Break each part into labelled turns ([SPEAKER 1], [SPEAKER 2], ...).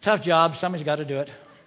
[SPEAKER 1] Tough job. Somebody's got to do it.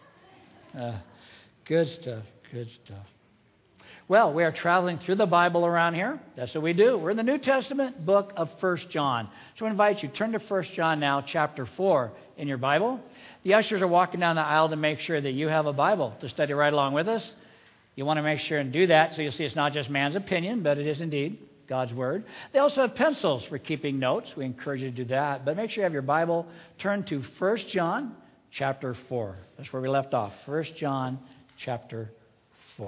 [SPEAKER 1] Good stuff. Good stuff. Well, we are traveling through the Bible around here. That's what we do. We're in the New Testament book of 1 John. So I invite you, turn to 1 John now, chapter 4 in your Bible. The ushers are walking down the aisle to make sure that you have a Bible to study right along with us. You want to make sure and do that so you'll see it's not just man's opinion, but it is indeed God's Word. They also have pencils for keeping notes. We encourage you to do that. But make sure you have your Bible. Turn to 1 John chapter 4. That's where we left off. 1 John chapter 4.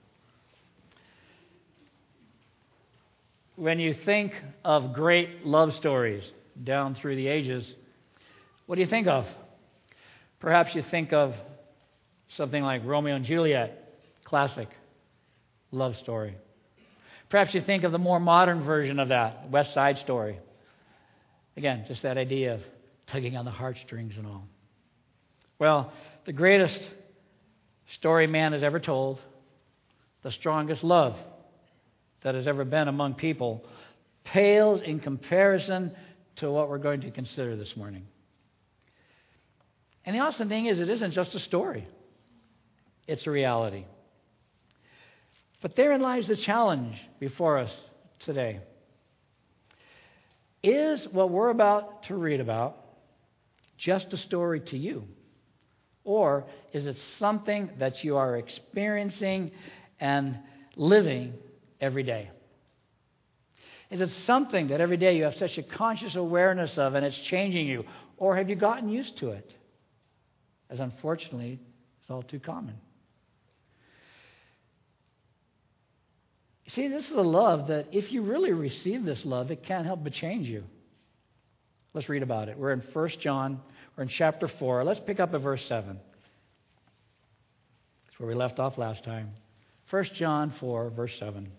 [SPEAKER 1] When you think of great love stories down through the ages, what do you think of? Perhaps you think of something like Romeo and Juliet, classic love story. Perhaps you think of the more modern version of that, West Side Story. Again, just that idea of tugging on the heartstrings and all. Well, the greatest story man has ever told, the strongest love that has ever been among people, pales in comparison to what we're going to consider this morning. And the awesome thing is, it isn't just a story. It's a reality. But therein lies the challenge before us today. Is what we're about to read about just a story to you? Or is it something that you are experiencing and living every day? Is it something that every day you have such a conscious awareness of and it's changing you? Or have you gotten used to it? As unfortunately, it's all too common. You see, this is a love that if you really receive this love, it can't help but change you. Let's read about it. We're in 1 John, we're in chapter 4. Let's pick up at verse 7. That's where we left off last time. 1 John 4, verse 7.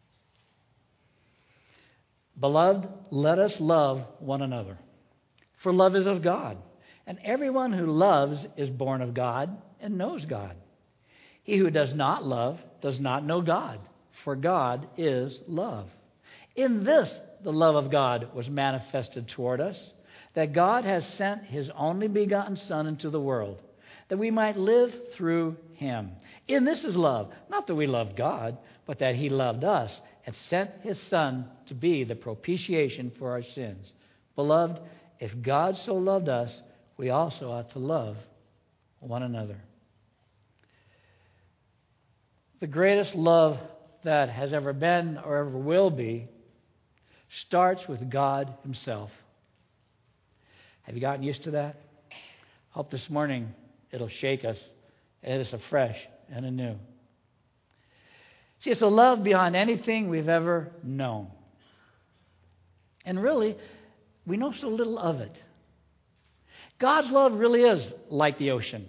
[SPEAKER 1] Beloved, let us love one another, for love is of God. And everyone who loves is born of God and knows God. He who does not love does not know God, for God is love. In this, the love of God was manifested toward us, that God has sent His only begotten Son into the world, that we might live through Him. In this is love, not that we loved God, but that He loved us and sent His Son to be the propitiation for our sins. Beloved, if God so loved us, we also ought to love one another. The greatest love that has ever been or ever will be starts with God Himself. Have you gotten used to that? Hope this morning it'll shake us and hit us afresh and anew. See, it's a love beyond anything we've ever known. And really, we know so little of it. God's love really is like the ocean.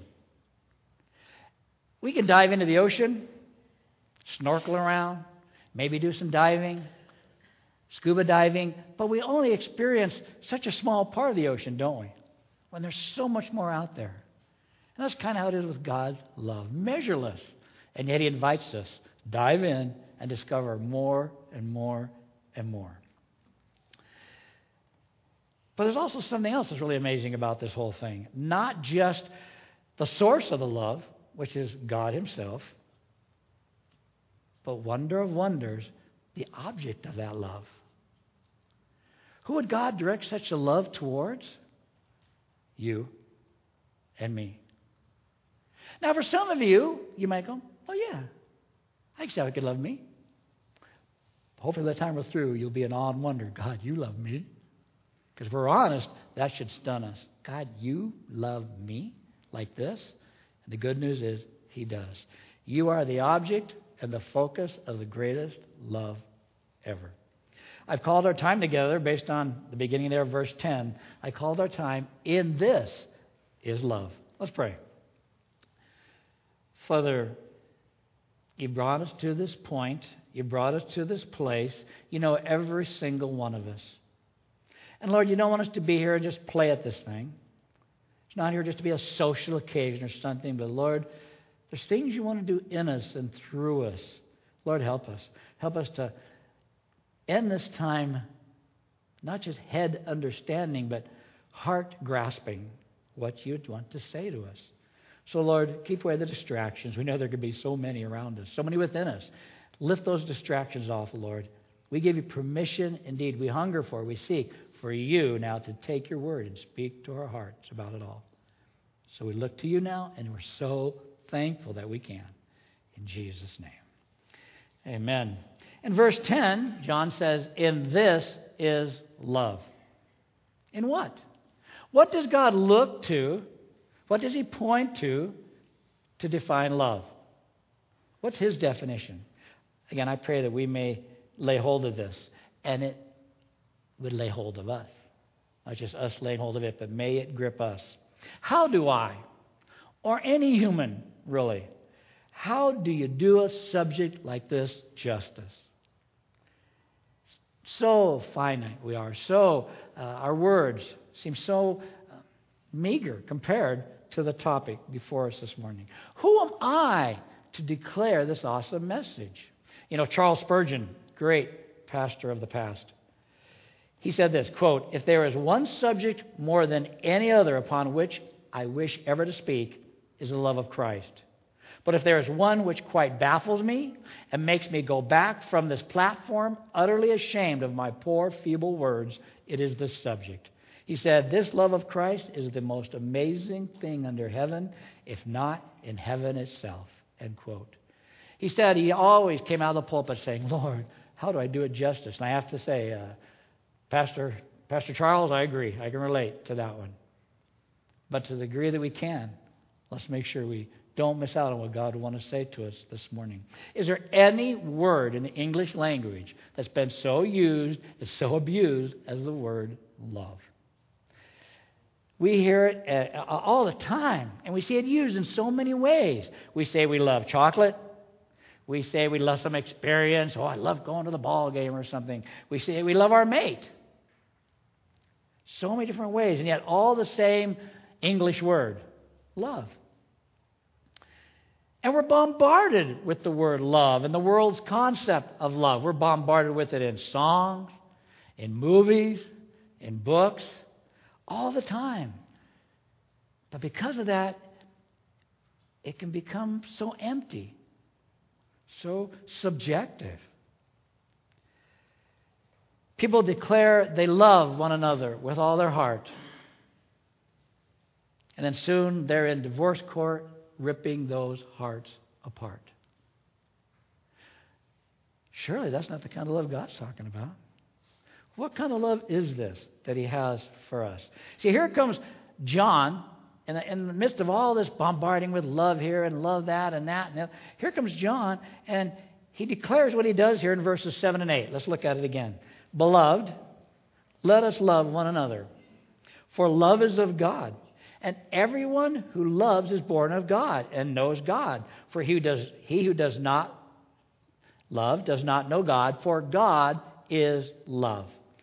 [SPEAKER 1] We can dive into the ocean, snorkel around, maybe do some diving, scuba diving, but we only experience such a small part of the ocean, don't we? When there's so much more out there. And that's kind of how it is with God's love. Measureless. And yet He invites us, dive in and discover more and more and more. But there's also something else that's really amazing about this whole thing. Not just the source of the love, which is God Himself, but wonder of wonders, the object of that love. Who would God direct such a love towards? You and me. Now, for some of you, you might go, oh yeah, I can see how He could love me. Hopefully by the time we're through, you'll be in awe and wonder, God, you love me. Because if we're honest, that should stun us. God, you love me like this? And the good news is, He does. You are the object and the focus of the greatest love ever. I've called our time together based on the beginning there of verse 10. I called our time, in this is love. Let's pray. Father, You brought us to this point. You brought us to this place. You know every single one of us. And Lord, You don't want us to be here and just play at this thing. It's not here just to be a social occasion or something, but Lord, there's things You want to do in us and through us. Lord, help us. Help us to end this time, not just head understanding, but heart grasping what you'd want to say to us. So, Lord, keep away the distractions. We know there could be so many around us, so many within us. Lift those distractions off, Lord. We give you permission. Indeed, we hunger for, we seek for you now to take your word and speak to our hearts about it all. So we look to you now, and we're so thankful that we can. In Jesus' name. Amen. In verse 10, John says, in this is love. In what? What does God look to? What does he point to define love? What's his definition? Again, I pray that we may lay hold of this, and it would lay hold of us. Not just us laying hold of it, but may it grip us. How do I, or any human really, how do you do a subject like this justice? So finite we are. Our words seem so meager compared to the topic before us this morning. Who am I to declare this awesome message? You know, Charles Spurgeon, great pastor of the past, he said this, quote, if there is one subject more than any other upon which I wish ever to speak, is the love of Christ. But if there is one which quite baffles me and makes me go back from this platform utterly ashamed of my poor, feeble words, it is this subject. He said, this love of Christ is the most amazing thing under heaven, if not in heaven itself, end quote. He said he always came out of the pulpit saying, Lord, how do I do it justice? And I have to say, Pastor Charles, I agree. I can relate to that one. But to the degree that we can, let's make sure we don't miss out on what God would want to say to us this morning. Is there any word in the English language that's been so used, that's so abused as the word love? We hear it all the time, and we see it used in so many ways. We say we love chocolate. We say we love some experience. Oh, I love going to the ball game or something. We say we love our mate. So many different ways, and yet all the same English word, love. And we're bombarded with the word love and the world's concept of love. We're bombarded with it in songs, in movies, in books, all the time. But because of that, it can become so empty, so subjective. People declare they love one another with all their heart. And then soon they're in divorce court ripping those hearts apart. Surely that's not the kind of love God's talking about. What kind of love is this that he has for us? See, here comes John in the midst of all this bombarding with love here and love that and that. And that. Here comes John, and he declares what he does here in verses 7 and 8. Let's look at it again. Beloved, let us love one another, for love is of God. And everyone who loves is born of God and knows God. For he who does not love does not know God, for God is love.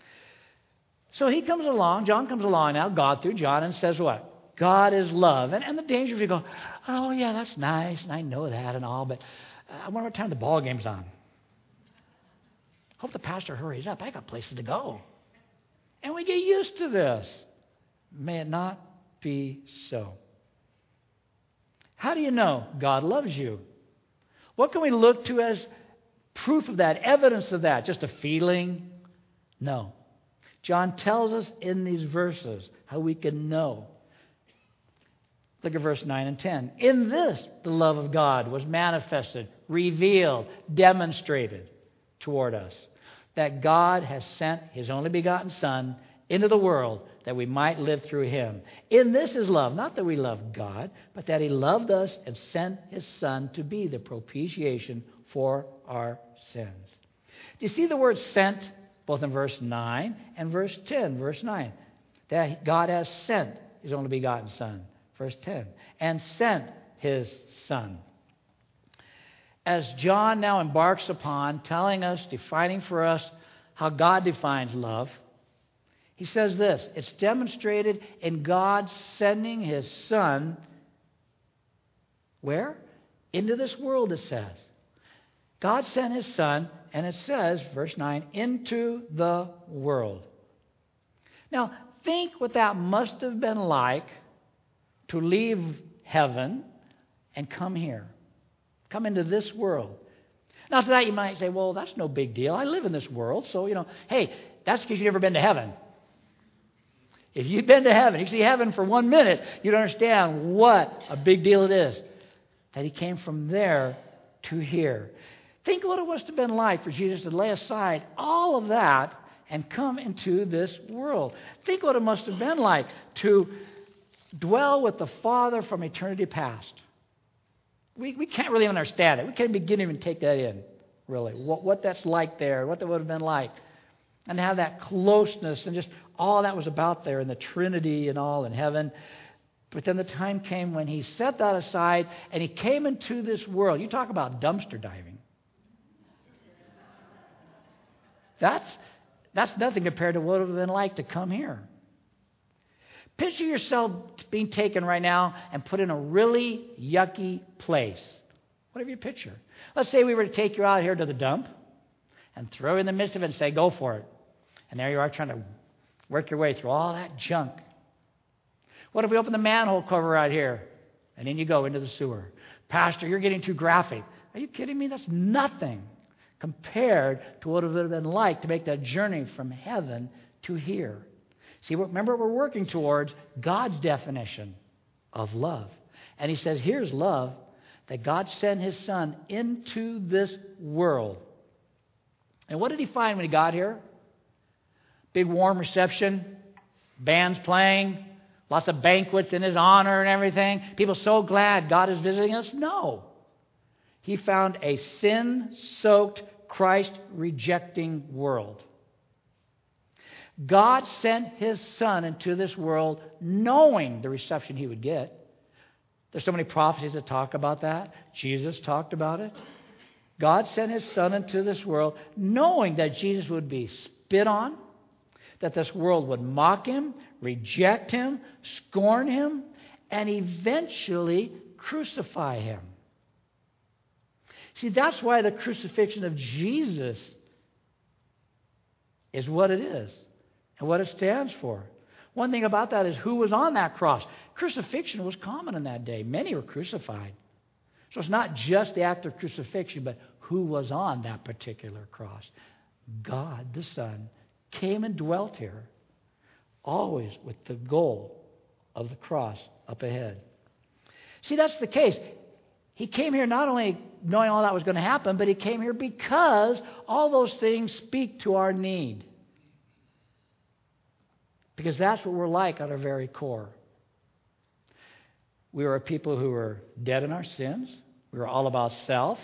[SPEAKER 1] So he comes along, John comes along now, God through John, and says what? God is love. And the danger of you go, oh yeah, that's nice, and I know that and all, but I wonder what time the ball game's on. Hope the pastor hurries up. I got places to go. And we get used to this. May it not be so. How do you know God loves you? What can we look to as proof of that, evidence of that? Just a feeling? No. John tells us in these verses how we can know. Look at verse 9 and 10. In this, the love of God was manifested, revealed, demonstrated toward us, that God has sent his only begotten Son into the world that we might live through him. In this is love, not that we love God, but that he loved us and sent his Son to be the propitiation for our sins. Do you see the word sent both in verse 9 and verse 10? Verse 9, that God has sent his only begotten Son. Verse 10, and sent his Son. As John now embarks upon telling us, defining for us how God defines love, he says this, it's demonstrated in God sending his Son, where? Into this world, it says. God sent his Son, and it says, verse 9, into the world. Now, think what that must have been like to leave heaven and come here. Come into this world. Now, to that you might say, well, that's no big deal. I live in this world, so, hey, that's because you've never been to heaven. If you've been to heaven, you see heaven for 1 minute, you'd understand what a big deal it is that he came from there to here. Think what it must have been like for Jesus to lay aside all of that and come into this world. Think what it must have been like to dwell with the Father from eternity past. We can't really understand it. We can't begin to even take that in, really, what that's like there, what that would have been like. And have that closeness and just all that was about there in the Trinity and all in heaven. But then the time came when he set that aside and he came into this world. You talk about dumpster diving. That's nothing compared to what it would have been like to come here. Picture yourself being taken right now and put in a really yucky place. Whatever you picture. Let's say we were to take you out here to the dump and throw you in the midst of it and say, go for it. And there you are trying to work your way through all that junk. What if we open the manhole cover right here and then you go into the sewer? Pastor, you're getting too graphic. Are you kidding me? That's nothing compared to what it would have been like to make that journey from heaven to here. See, remember, we're working towards God's definition of love. And he says, here's love, that God sent his Son into this world. And what did he find when he got here? Big warm reception, bands playing, lots of banquets in his honor and everything. People so glad God is visiting us. No. He found a sin-soaked, Christ-rejecting world. God sent his Son into this world knowing the reception he would get. There's so many prophecies that talk about that. Jesus talked about it. God sent his Son into this world knowing that Jesus would be spit on, that this world would mock him, reject him, scorn him, and eventually crucify him. See, that's why the crucifixion of Jesus is what it is and what it stands for. One thing about that is who was on that cross. Crucifixion was common in that day. Many were crucified. So it's not just the act of crucifixion, but who was on that particular cross. God, the Son, came and dwelt here, always with the goal of the cross up ahead. See, that's the case. He came here not only knowing all that was going to happen, but he came here because all those things speak to our need. Because that's what we're like at our very core. We were a people who were dead in our sins. We were all about self.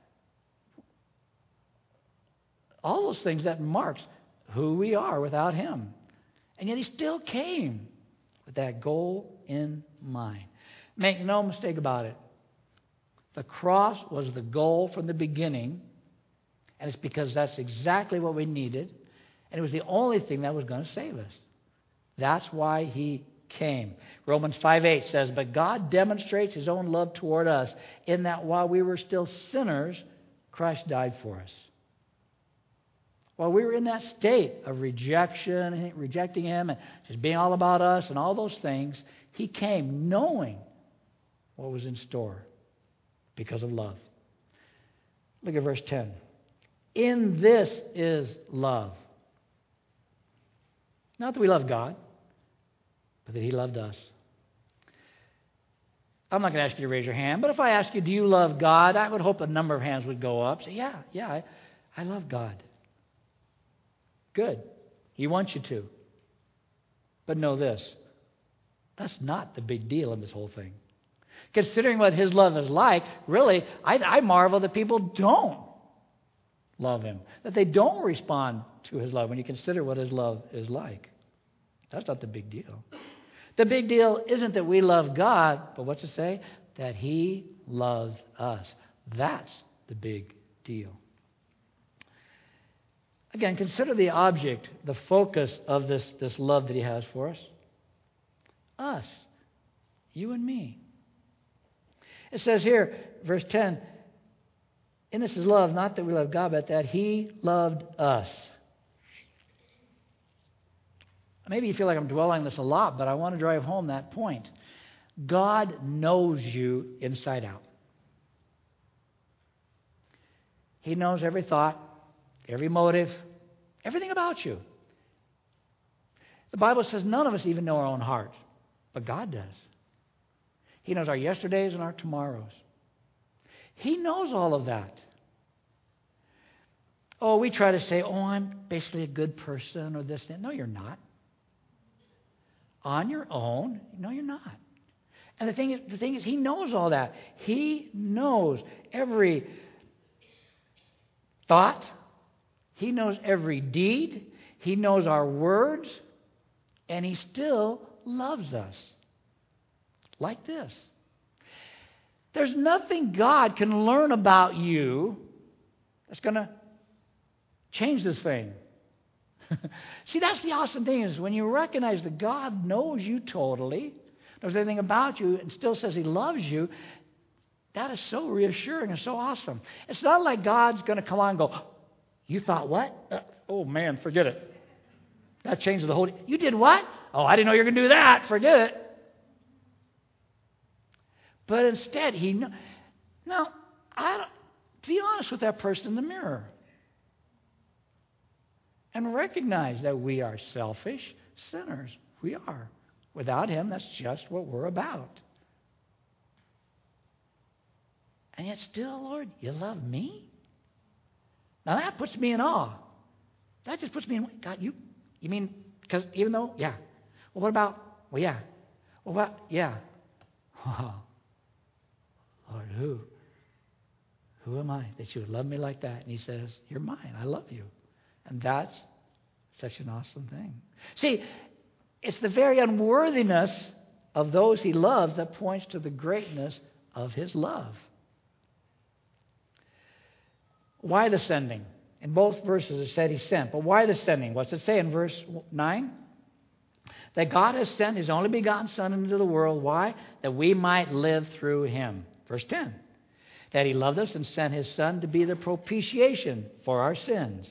[SPEAKER 1] All those things that marks who we are without him. And yet he still came with that goal in mind. Make no mistake about it. The cross was the goal from the beginning, and it's because that's exactly what we needed, and it was the only thing that was going to save us. That's why he came. Romans 5:8 says, but God demonstrates his own love toward us in that while we were still sinners, Christ died for us. While we were in that state of rejecting him and just being all about us and all those things, he came knowing what was in store because of love. Look at verse 10. In this is love. Not that we love God, but that he loved us. I'm not going to ask you to raise your hand, but if I ask you, do you love God? I would hope a number of hands would go up. Say, yeah, I love God. Good. He wants you to. But know this. That's not the big deal in this whole thing. Considering what his love is like, really, I marvel that people don't love him. That they don't respond to his love when you consider what his love is like. That's not the big deal. The big deal isn't that we love God, but what's it say? That he loves us. That's the big deal. Again, consider the object, the focus of this love that he has for us. Us. You and me. It says here, verse 10, in this is love, not that we love God, but that he loved us. Maybe you feel like I'm dwelling on this a lot, but I want to drive home that point. God knows you inside out. He knows every thought, every motive, everything about you. The Bible says none of us even know our own heart, but God does. He knows our yesterdays and our tomorrows. He knows all of that. Oh, we try to say, oh, I'm basically a good person or this, that. No, you're not. On your own, no, you're not. And the thing is, He knows all that. He knows every thought. He knows every deed. He knows our words. And He still loves us. Like this. There's nothing God can learn about you that's going to change this thing. See, that's the awesome thing is when you recognize that God knows you totally, knows everything about you, and still says He loves you, that is so reassuring and so awesome. It's not like God's going to come on and go, you thought what? Oh, man, forget it. That changes the whole... You did what? Oh, I didn't know you were going to do that. Forget it. But instead, He... Now, be honest with that person in the mirror. And recognize that we are selfish sinners. We are. Without Him, that's just what we're about. And yet still, Lord, you love me? Now that puts me in awe. That just puts me in, God, you mean, because even though, yeah. Well, what about, well, yeah. Well, what, yeah. Oh, Lord, who am I that you would love me like that? And He says, you're mine. I love you. And that's such an awesome thing. See, it's the very unworthiness of those He loves that points to the greatness of His love. Why the sending? In both verses it said He sent. But why the sending? What's it say in verse 9? That God has sent His only begotten Son into the world. Why? That we might live through Him. Verse 10. That He loved us and sent His Son to be the propitiation for our sins.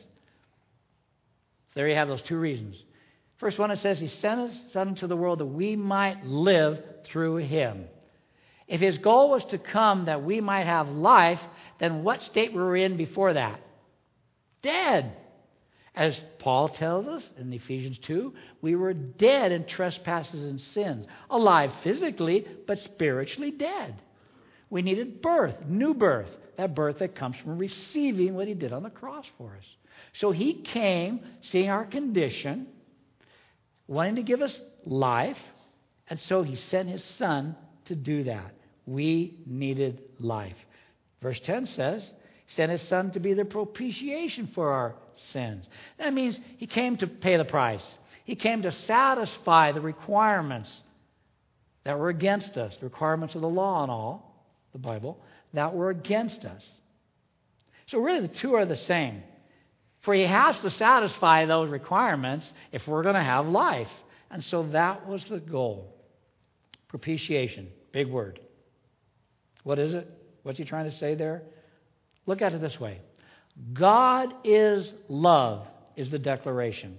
[SPEAKER 1] So there you have those two reasons. First one, it says He sent His Son into the world that we might live through Him. If His goal was to come that we might have life, then what state were we in before that? Dead. As Paul tells us in Ephesians 2, we were dead in trespasses and sins. Alive physically, but spiritually dead. We needed birth, new birth. That birth that comes from receiving what He did on the cross for us. So He came, seeing our condition, wanting to give us life, and so He sent His Son to do that. We needed life. Verse 10 says, He sent His Son to be the propitiation for our sins. That means He came to pay the price. He came to satisfy the requirements that were against us, the requirements of the law and all, the Bible, that were against us. So really the two are the same. For He has to satisfy those requirements if we're going to have life. And so that was the goal. Propitiation, big word. What is it? What's He trying to say there? Look at it this way. God is love, is the declaration.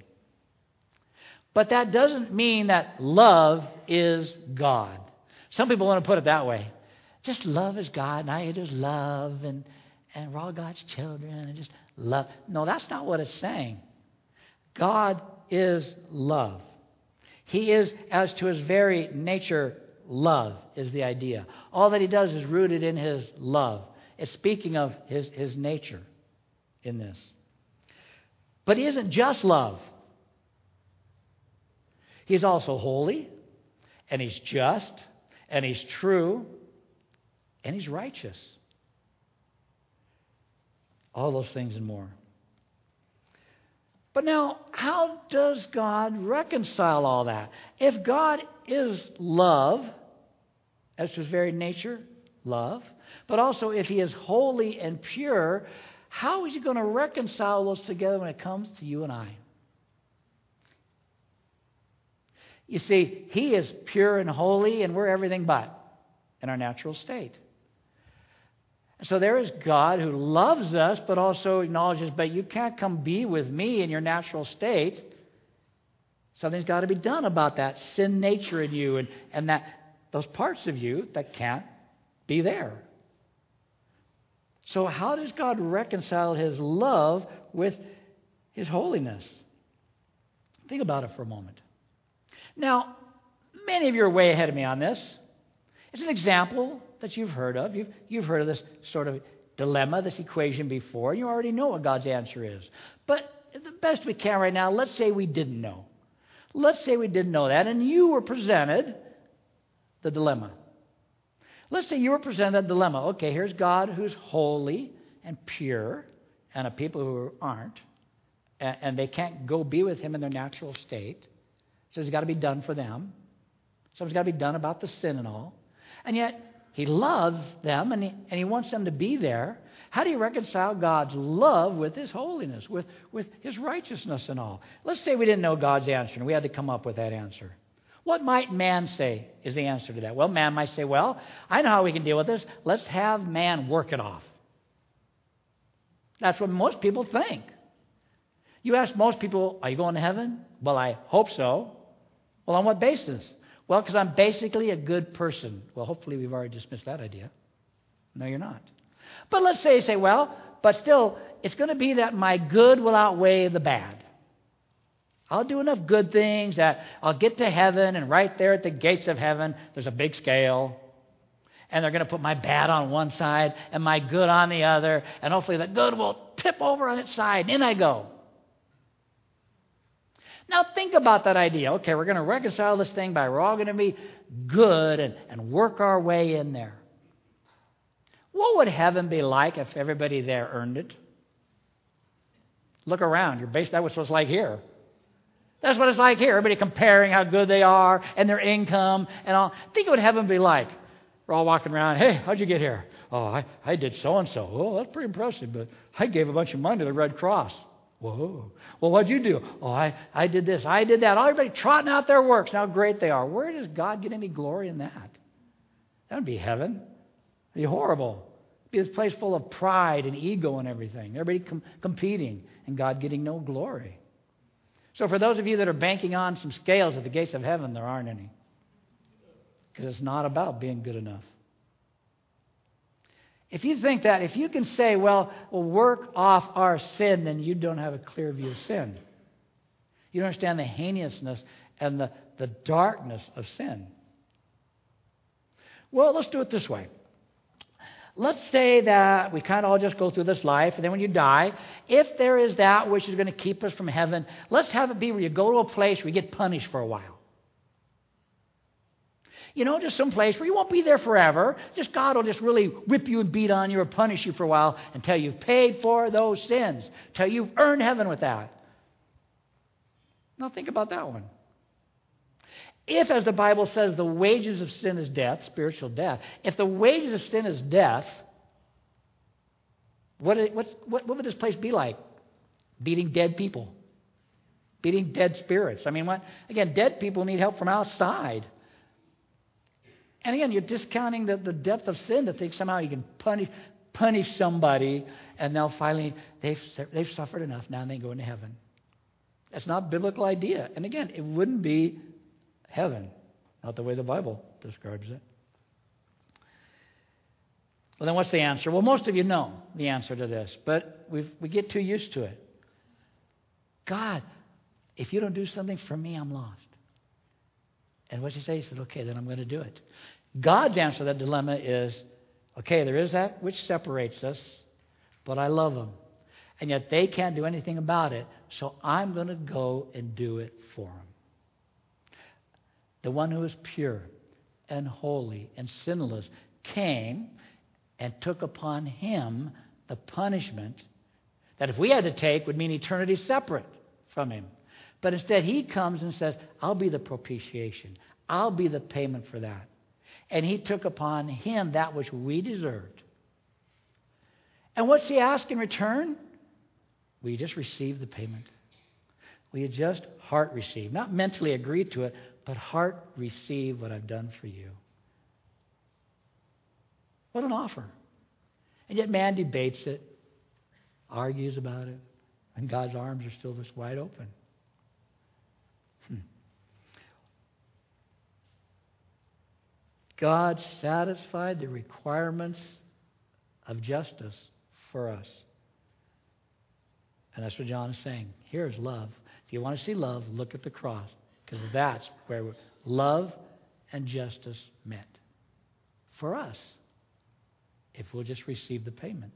[SPEAKER 1] But that doesn't mean that love is God. Some people want to put it that way. Just love is God, and I just love, and we're all God's children, and just love. No, that's not what it's saying. God is love. He is, as to His very nature, love is the idea. All that He does is rooted in His love. It's speaking of His nature in this. But He isn't just love. He's also holy, and He's just, and He's true, and He's righteous. All those things and more. But now, how does God reconcile all that? If God is love, as to His very nature, love, but also if He is holy and pure, how is He going to reconcile those together when it comes to you and I? You see, He is pure and holy, and we're everything but in our natural state. So there is God who loves us, but also acknowledges, but you can't come be with me in your natural state. Something's got to be done about that sin nature in you and that those parts of you that can't be there. So how does God reconcile His love with His holiness? Think about it for a moment. Now, many of you are way ahead of me on this. It's an example that you've heard of. You've heard of this sort of dilemma, this equation before. You already know what God's answer is. But the best we can right now, let's say we didn't know. Let's say we didn't know that, and you were presented the dilemma. Let's say you were presented a dilemma. Okay, here's God who's holy and pure, and a people who aren't, and they can't go be with Him in their natural state. So it's got to be done for them. Something's got to be done about the sin and all. And yet, He loves them, and He wants them to be there. How do you reconcile God's love with His holiness, with His righteousness and all? Let's say we didn't know God's answer, and we had to come up with that answer. What might man say is the answer to that? Well, man might say, well, I know how we can deal with this. Let's have man work it off. That's what most people think. You ask most people, are you going to heaven? Well, I hope so. Well, on what basis? Well, because I'm basically a good person. Well, hopefully we've already dismissed that idea. No, you're not. But let's say, well, but still, it's going to be that my good will outweigh the bad. I'll do enough good things that I'll get to heaven, and right there at the gates of heaven, there's a big scale. And they're going to put my bad on one side and my good on the other. And hopefully the good will tip over on its side. And in I go. Now think about that idea. Okay, we're going to reconcile this thing by we're all going to be good and work our way in there. What would heaven be like if everybody there earned it? Look around. That's what it's like here. That's what it's like here. Everybody comparing how good they are and their income and all. Think of what heaven would be like. We're all walking around. Hey, how'd you get here? Oh, I did so-and-so. Oh, that's pretty impressive, but I gave a bunch of money to the Red Cross. Whoa. Well, what'd you do? Oh, I did this. I did that. Everybody trotting out their works and how great they are. Where does God get any glory in that? That would be heaven. It'd be horrible. It'd be this place full of pride and ego and everything. Everybody competing and God getting no glory. So for those of you that are banking on some scales at the gates of heaven, there aren't any. Because it's not about being good enough. If you think that, if you can say, well, we'll work off our sin, then you don't have a clear view of sin. You don't understand the heinousness and the darkness of sin. Well, let's do it this way. Let's say that we kind of all just go through this life, and then when you die, if there is that which is going to keep us from heaven, let's have it be where you go to a place where you get punished for a while. You know, just some place where you won't be there forever. Just God will just really whip you and beat on you or punish you for a while until you've paid for those sins, until you've earned heaven with that. Now think about that one. If, as the Bible says, the wages of sin is death, spiritual death, if the wages of sin is death, what would this place be like? Beating dead people. Beating dead spirits. I mean, again, dead people need help from outside. And again, you're discounting the depth of sin to think somehow you can punish somebody and they'll finally, they've suffered enough, now they go into heaven. That's not a biblical idea. And again, it wouldn't be heaven, not the way the Bible describes it. Well, then what's the answer? Well, most of you know the answer to this, but we get too used to it. God, if you don't do something for me, I'm lost. And what's He say? He said, okay, then I'm going to do it. God's answer to that dilemma is, okay, there is that which separates us, but I love them. And yet they can't do anything about it, so I'm going to go and do it for them. The one who is pure and holy and sinless came and took upon Him the punishment that if we had to take would mean eternity separate from Him. But instead He comes and says, I'll be the propitiation. I'll be the payment for that. And He took upon Him that which we deserved. And what's He ask in return? Will you just receive the payment? Will you just heart receive? Not mentally agree to it, but heart receive what I've done for you. What an offer. And yet man debates it, argues about it, and God's arms are still just wide open. God satisfied the requirements of justice for us. And that's what John is saying. Here's love. If you want to see love, look at the cross, because that's where love and justice met for us, if we'll just receive the payment.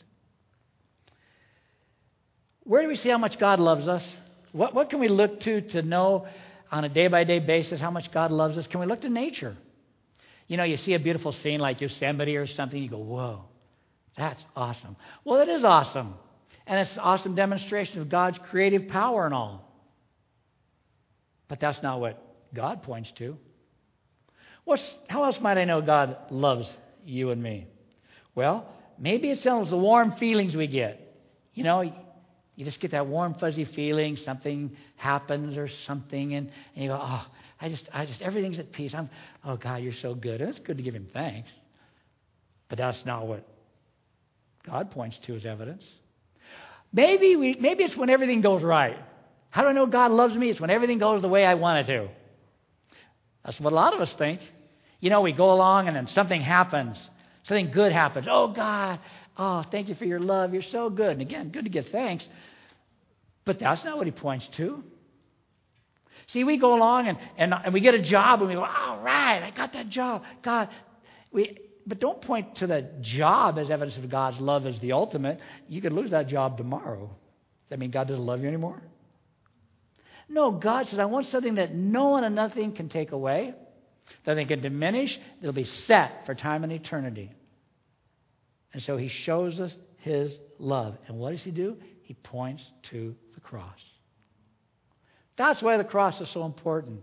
[SPEAKER 1] Where do we see how much God loves us? What can we look to know on a day-by-day basis how much God loves us? Can we look to nature? You know, you see a beautiful scene like Yosemite or something, you go, whoa, that's awesome. Well, it is awesome. And it's an awesome demonstration of God's creative power and all. But that's not what God points to. How else might I know God loves you and me? Well, maybe it's some of the warm feelings we get. You know, you just get that warm, fuzzy feeling, something happens or something, and you go, oh, I just everything's at peace. Oh, God, you're so good. And it's good to give Him thanks. But that's not what God points to as evidence. Maybe it's when everything goes right. How do I know God loves me? It's when everything goes the way I want it to. That's what a lot of us think. You know, we go along and then something happens. Something good happens. Oh, God, thank you for your love. You're so good. And again, good to give thanks. But that's not what He points to. See, we go along and we get a job and we go, all right, I got that job. God, but don't point to the job as evidence of God's love as the ultimate. You could lose that job tomorrow. Does that mean God doesn't love you anymore? No, God says, I want something that no one and nothing can take away, nothing can diminish. It'll be set for time and eternity. And so He shows us His love. And what does He do? He points to the cross. That's why the cross is so important.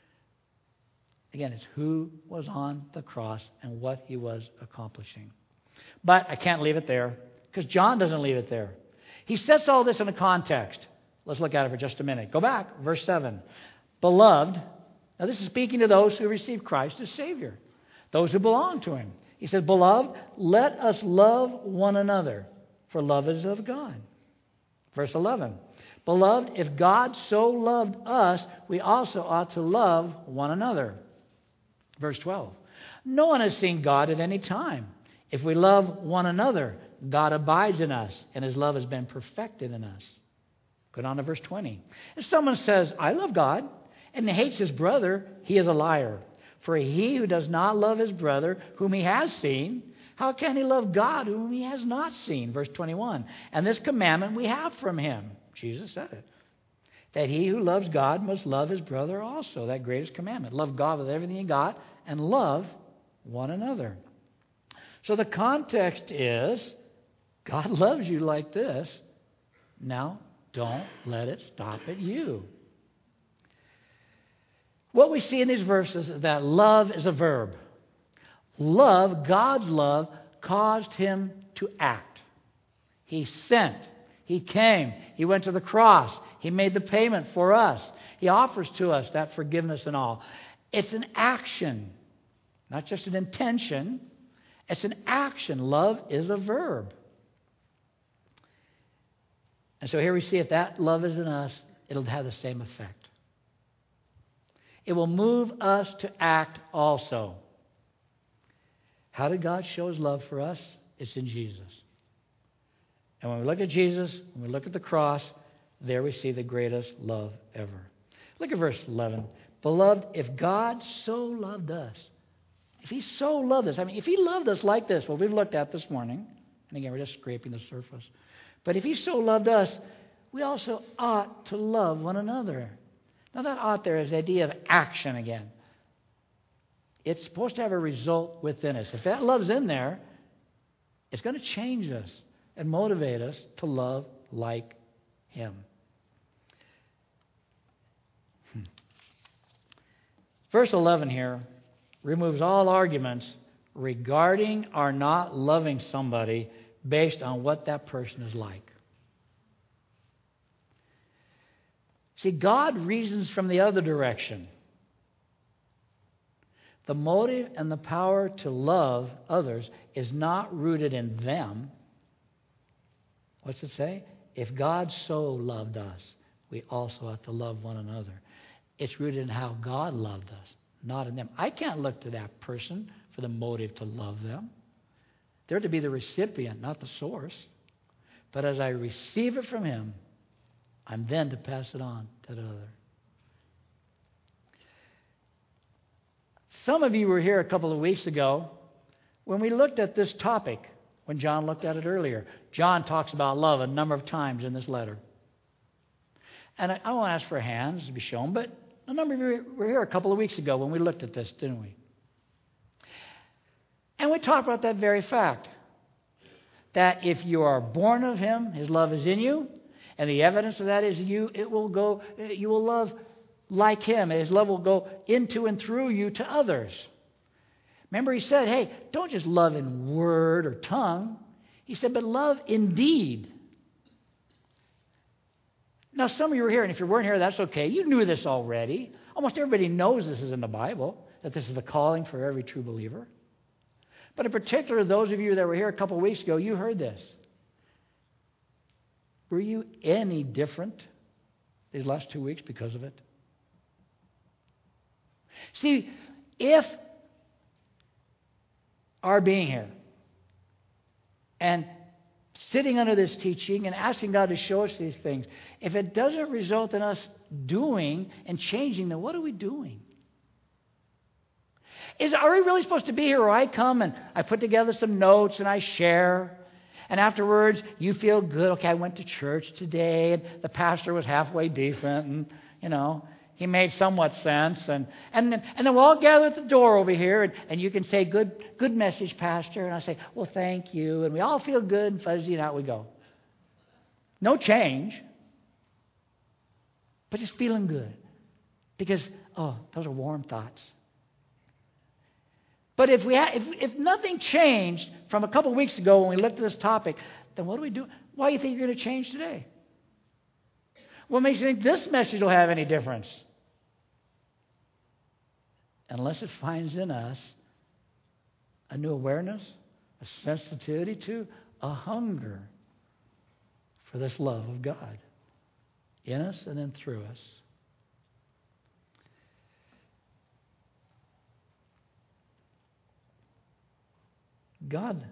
[SPEAKER 1] Again, it's who was on the cross and what He was accomplishing. But I can't leave it there, because John doesn't leave it there. He sets all this in a context. Let's look at it for just a minute. Go back, verse 7. Beloved, now this is speaking to those who receive Christ as Savior, those who belong to Him. He says, Beloved, let us love one another, for love is of God. Verse 11. Beloved, if God so loved us, we also ought to love one another. Verse 12. No one has seen God at any time. If we love one another, God abides in us, and His love has been perfected in us. Go down to verse 20. If someone says, I love God, and hates his brother, he is a liar. For he who does not love his brother, whom he has seen, how can he love God, whom he has not seen? Verse 21. And this commandment we have from Him. Jesus said it. That he who loves God must love his brother also. That greatest commandment. Love God with everything you got, and love one another. So the context is, God loves you like this. Now, don't let it stop at you. What we see in these verses is that love is a verb. Love, God's love, caused Him to act. He sent. He came. He went to the cross. He made the payment for us. He offers to us that forgiveness and all. It's an action, not just an intention. It's an action. Love is a verb. And so here we see if that love is in us, it'll have the same effect. It will move us to act also. How did God show His love for us? It's in Jesus. And when we look at Jesus, when we look at the cross, there we see the greatest love ever. Look at verse 11. Beloved, if God so loved us, if He so loved us, if He loved us like this, what we've looked at this morning, and again, we're just scraping the surface. But if He so loved us, we also ought to love one another. Now that ought there is the idea of action again. It's supposed to have a result within us. If that love's in there, it's going to change us and motivate us to love like Him. Verse 11 here removes all arguments regarding our not loving somebody based on what that person is like. See, God reasons from the other direction. The motive and the power to love others is not rooted in them. What's it say? If God so loved us, we also have to love one another. It's rooted in how God loved us, not in them. I can't look to that person for the motive to love them. They're to be the recipient, not the source. But as I receive it from Him, I'm then to pass it on to the other. Some of you were here a couple of weeks ago when we looked at this topic, when John looked at it earlier. John talks about love a number of times in this letter. And I won't ask for hands to be shown, but a number of you were here a couple of weeks ago when we looked at this, didn't we? And we talked about that very fact, that if you are born of Him, His love is in you, and the evidence of that is you will love like Him, and His love will go into and through you to others. Remember, He said, hey, don't just love in word or tongue. He said, but love in deed. Now, some of you were here, and if you weren't here, that's okay. You knew this already. Almost everybody knows this is in the Bible, that this is the calling for every true believer. But in particular, those of you that were here a couple of weeks ago, you heard this. Were you any different these last 2 weeks because of it? See, if our being here and sitting under this teaching and asking God to show us these things, if it doesn't result in us doing and changing, then what are we doing? Are we really supposed to be here where I come and I put together some notes and I share, and afterwards you feel good? Okay, I went to church today and the pastor was halfway decent and, he made somewhat sense. And then we'll all gather at the door over here and you can say, good message, Pastor. And I say, well, thank you. And we all feel good and fuzzy and out we go. No change, but just feeling good. Because, those are warm thoughts. But if nothing changed from a couple of weeks ago when we looked at this topic, then what do we do? Why do you think you're going to change today? What makes you think this message will have any difference? Unless it finds in us a new awareness, a sensitivity to, a hunger for this love of God in us and then through us. God,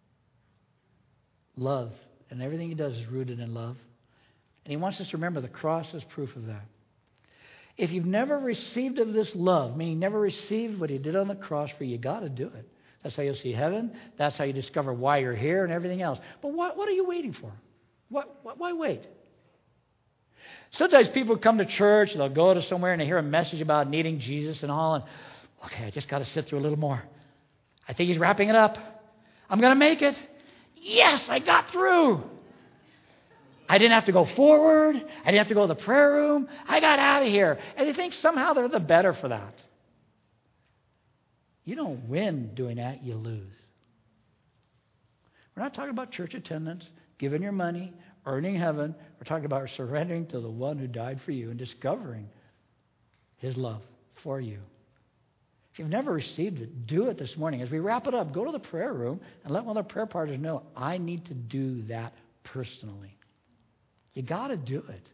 [SPEAKER 1] love, and everything He does is rooted in love. And He wants us to remember the cross as proof of that. If you've never received of this love, meaning never received what He did on the cross for you, you got to do it. That's how you'll see heaven. That's how you discover why you're here and everything else. But what are you waiting for? Why wait? Sometimes people come to church, they'll go to somewhere and they hear a message about needing Jesus and all, and okay, I just got to sit through a little more. I think He's wrapping it up. I'm going to make it. Yes, I got through. I didn't have to go forward. I didn't have to go to the prayer room. I got out of here. And they think somehow they're the better for that. You don't win doing that, you lose. We're not talking about church attendance, giving your money, earning heaven. We're talking about surrendering to the one who died for you and discovering His love for you. If you've never received it, do it this morning. As we wrap it up, go to the prayer room and let one of the prayer partners know, I need to do that personally. You got to do it.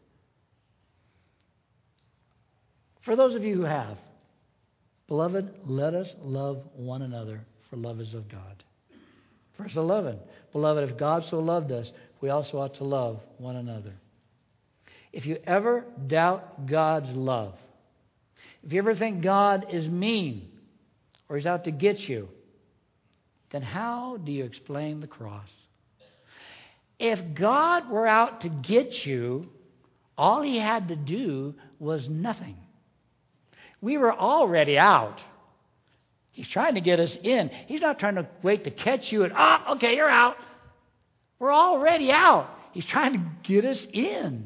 [SPEAKER 1] For those of you who have, beloved, let us love one another, for love is of God. Verse 11, beloved, if God so loved us, we also ought to love one another. If you ever doubt God's love, if you ever think God is mean or He's out to get you, then how do you explain the cross? If God were out to get you, all He had to do was nothing. We were already out. He's trying to get us in. He's not trying to wait to catch you and, okay, you're out. We're already out. He's trying to get us in.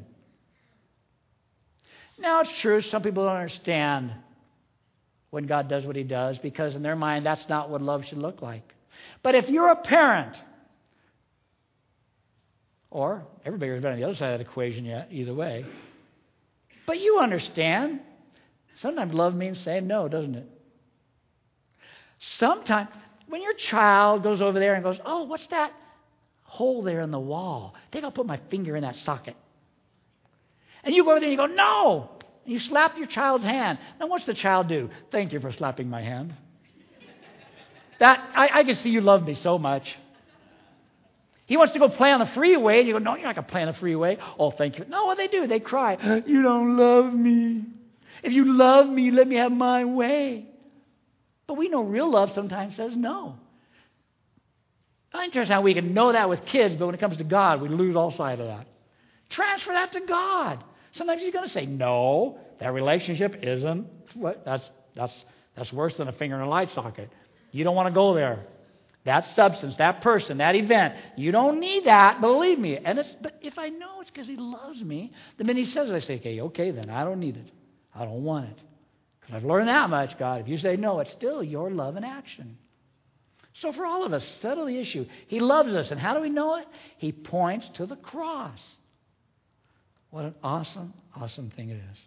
[SPEAKER 1] Now, it's true, some people don't understand when God does what He does because in their mind, that's not what love should look like. But if you're a parent, or everybody has been on the other side of that equation yet, either way, but you understand, sometimes love means saying no, doesn't it? Sometimes, when your child goes over there and goes, what's that hole there in the wall? I think I'll put my finger in that socket. And you go over there and you go, no! And you slap your child's hand. Now, what's the child do? Thank you for slapping my hand. I can see you love me so much. He wants to go play on the freeway, and you go, no, you're not going to play on the freeway. Oh, thank you. No, what they do, they cry, you don't love me. If you love me, let me have my way. But we know real love sometimes says no. It's interesting how we can know that with kids, but when it comes to God, we lose all sight of that. Transfer that to God. Sometimes He's going to say, no, that relationship isn't. That's worse than a finger in a light socket. You don't want to go there. That substance, that person, that event, you don't need that, believe me. But if I know it's because He loves me, the minute He says it, I say, okay, then I don't need it. I don't want it. Because I've learned that much, God. If you say no, it's still your love in action. So for all of us, settle the issue. He loves us. And how do we know it? He points to the cross. What an awesome, awesome thing it is.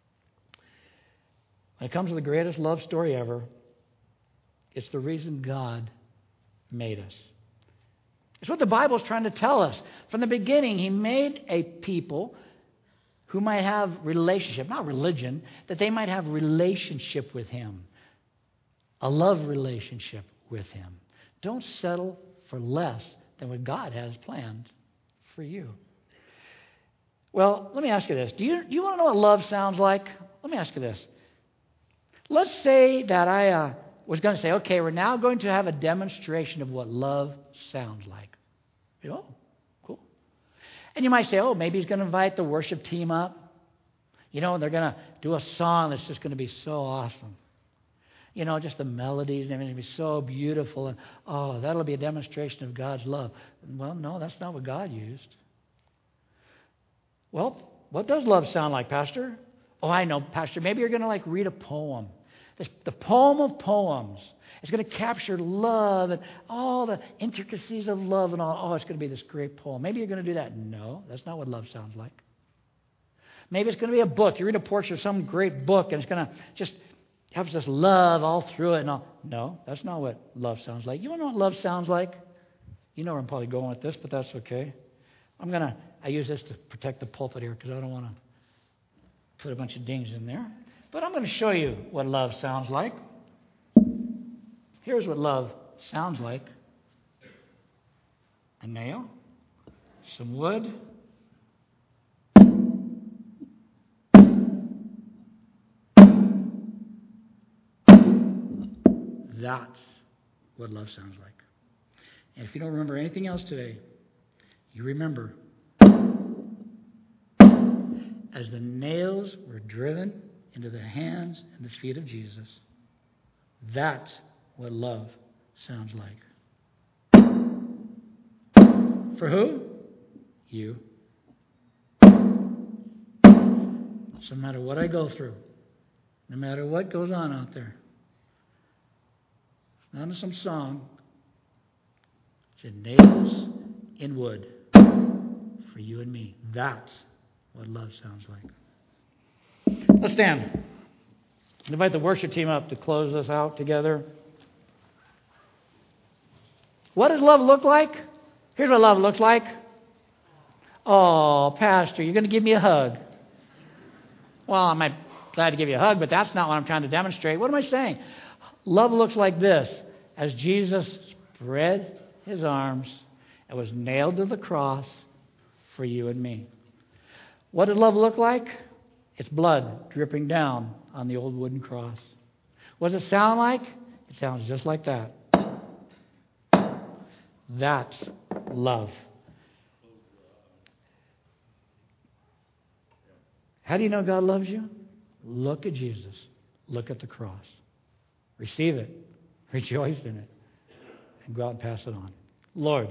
[SPEAKER 1] When it comes to the greatest love story ever, it's the reason God made us. It's what the Bible is trying to tell us. From the beginning, He made a people who might have relationship, not religion, that they might have relationship with Him. A love relationship with Him. Don't settle for less than what God has planned for you. Well, let me ask you this. Do you want to know what love sounds like? Let me ask you this. Let's say that I was going to say, okay, we're now going to have a demonstration of what love sounds like. Oh, cool. And you might say, oh, maybe he's going to invite the worship team up. They're going to do a song that's just going to be so awesome. Just the melodies and everything will be so beautiful. And, oh, that'll be a demonstration of God's love. Well, no, that's not what God used. Well, what does love sound like, Pastor? Oh, I know, Pastor. Maybe you're going to read a poem. The poem of poems. It's going to capture love and all the intricacies of love and all. Oh, it's going to be this great poem. Maybe you're going to do that. No, that's not what love sounds like. Maybe it's going to be a book. You read a portion of some great book and it's going to just have this love all through it and all. No, that's not what love sounds like. You want to know what love sounds like? You know where I'm probably going with this, but that's okay. I use this to protect the pulpit here because I don't want to put a bunch of dings in there. But I'm going to show you what love sounds like. Here's what love sounds like. A nail, some wood, that's what love sounds like. And if you don't remember anything else today, you remember as the nails were driven into the hands and the feet of Jesus. That's what love sounds like. For who? You. So no matter what I go through, no matter what goes on out there, it's not in some song. It's in nails, in wood, for you and me. That's what love sounds like. Let's stand. Invite the worship team up to close us out together. What does love look like? Here's what love looks like. Oh, Pastor, you're going to give me a hug. Well, I might be glad to give you a hug, but that's not what I'm trying to demonstrate. What am I saying? Love looks like this. As Jesus spread His arms and was nailed to the cross for you and me. What did love look like? It's blood dripping down on the old wooden cross. What does it sound like? It sounds just like that. That's love. How do you know God loves you? Look at Jesus. Look at the cross. Receive it. Rejoice in it. And go out and pass it on. Lord,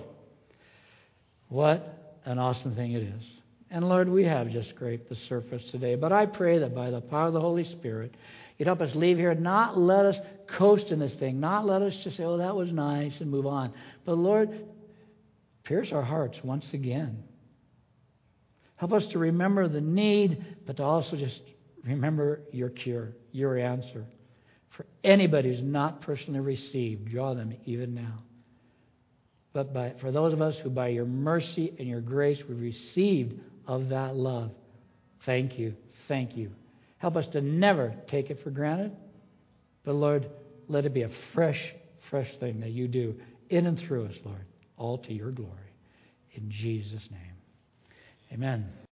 [SPEAKER 1] what an awesome thing it is. And Lord, we have just scraped the surface today. But I pray that by the power of the Holy Spirit, You'd help us leave here, not let us coast in this thing, not let us just say, oh, that was nice, and move on. But Lord, pierce our hearts once again. Help us to remember the need, but to also just remember Your cure, Your answer. For anybody who's not personally received, draw them even now. But for those of us who by Your mercy and Your grace we've received of that love, thank You, thank You. Help us to never take it for granted, but Lord, let it be a fresh fresh thing that you do in and through us, Lord, all to your glory. In Jesus' name, amen.